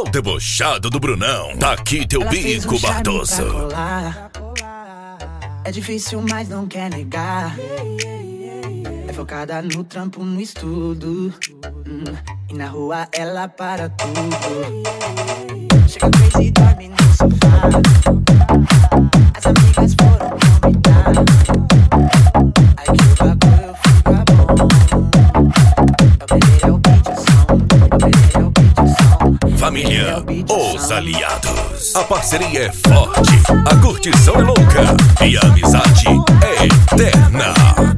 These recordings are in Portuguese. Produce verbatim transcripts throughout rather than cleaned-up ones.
o debochado do Brunão. Tá aqui teu bico, Bardoso. É difícil, mas não quer negar. É focada no trampo, no estudo. hum, E na rua ela para tudo. Chega crazy e dorme no sofá. As amigas foram convidar. Aí que o bagulho fica bom. Eu perei o beat, o som. Eu perei o beat, o som. Família, os aliados. A parceria é forte, a curtição é louca e a amizade é eterna.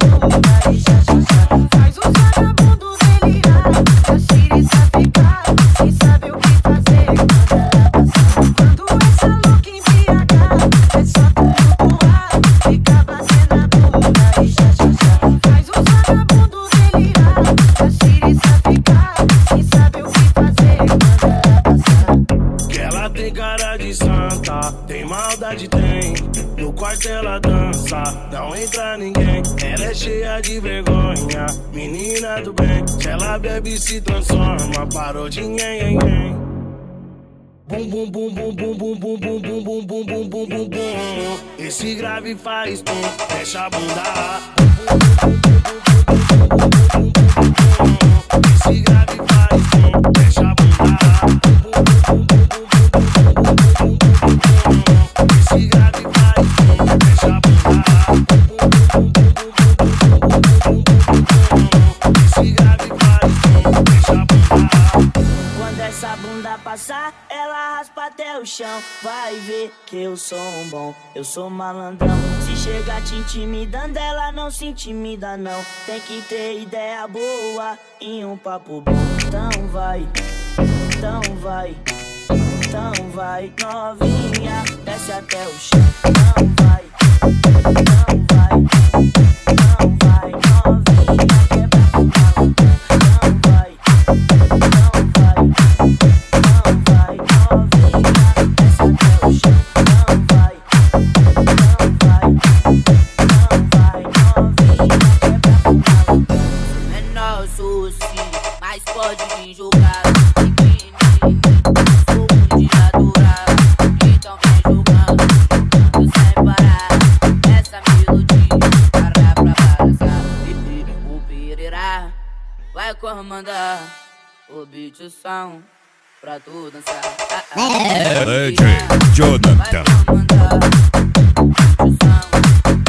Faz os vagabundos delirar, a xiriça ficar sem saber o que fazer quando essa louca embriagar. É só tumultuar, fica batendo a bunda e já já já. Faz os vagabundos delirar, a xiriça ficar sem saber o que fazer que ela tem cara de santa, tem maldade, tem. No quarto ela dança, não entra ninguém. Ela é cheia de vergonha, menina do bem. Se ela bebe se transforma, parou de nhen, nhen, nhen. Bum bum bum bum bum bum bum bum bum bum bum bum bum bum bum. Esse grave faz tum, fecha a bunda. Esse grave faz tum, fecha a bunda. Esse grave faz tum, fecha a bunda. Esse grave faz tum, fecha a bunda. Quando essa bunda passar, ela raspa até o chão. Vai ver que eu sou um bom, eu sou malandrão. Se chegar te intimidando, ela não se intimida não. Tem que ter ideia boa e um papo bom. Então vai, então vai, então vai, novinha, desce até o chão. Então vai, então vai, então vai, novinha, quebra o balão. Então vai, então vai, então vai, novinha, desce até o chão. Então vai, então vai, então vai, novinha, quebra o balão. Menor suci, mas pode vir jogar. Sou um ditadura, então vem jogando, jogando sem parar. Essa melodia, para pra balançar. O Pereira vai comandar o beat, o som, pra tu dançar. D J Jonathan. Vai comandar o beat, o som,